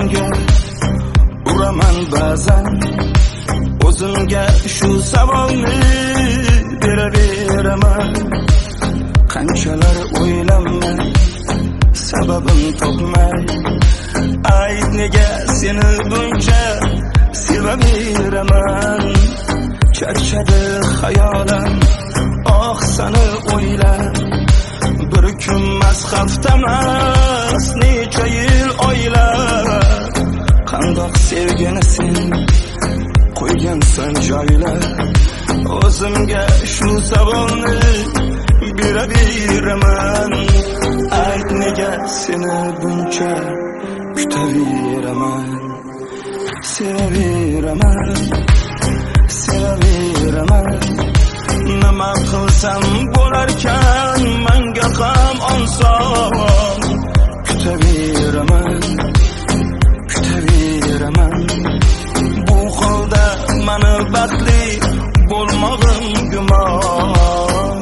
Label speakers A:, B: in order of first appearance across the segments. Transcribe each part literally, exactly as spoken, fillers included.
A: senga uraman ba'zan, o'zimga shu savolni beraveraman. Qanchalar o'ylamay, sababim topmay, ayt nega seni buncha sevaveraman. Charchadi xayolim, oh seni o'ylab, bir kunmas haftamas necha yil oylab. Qandoq sevgini sen qo'ygansan joylab, o'zimga shu savolni beraveraman. Ayt nega seni buncha kutaveraman. Sevaveraman, sevaveraman. Nima qilsam bo'larkan menga ham oson. Kutaveraman, kutaveraman. Bu holda meni baxtli bo'lmog'im gumon.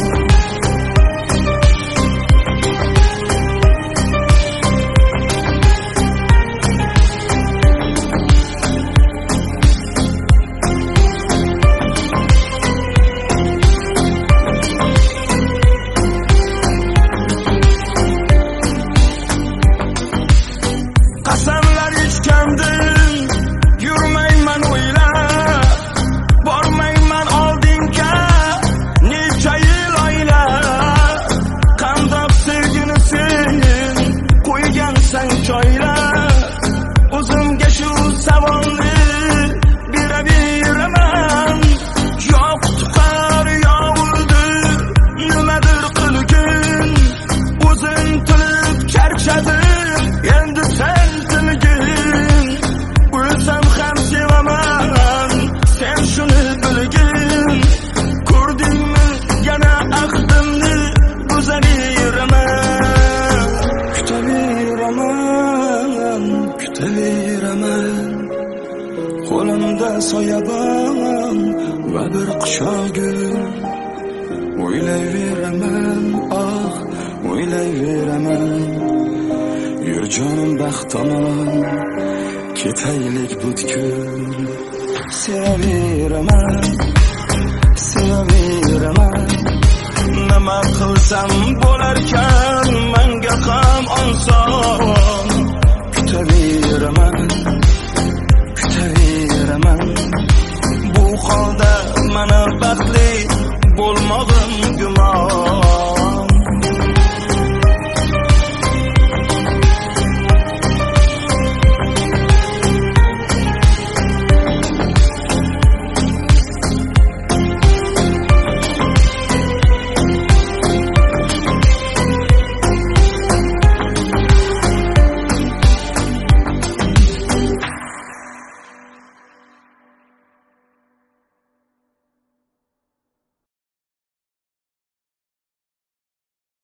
A: Qasamlar ichgandim, yurmayman o'ylab, bormayman oldinga necha yil oylab. Qandoq sevgini sen qo'ygansan joylab, o'zimga shu savolni beraveraman. Yo'q tuqar yog'ildi, nimadir qilgin, o'zim tilib charchadim, endi sen tilgin. O'lsam ham sevaman, sen shuni bilgin. Ko'rdingmi yana aqdimni buzaveraman. Kutaveraman, kutaveraman. Qo'limda soyabon va bir qushog'im. O'ylayveraman, oh o'ylayveraman. Yur jonim baxt tomon, ketaylik butkul. Sevaveraman, sevaveraman. Nima qilsam bo'larkan menga ham oson. Kutaveraman,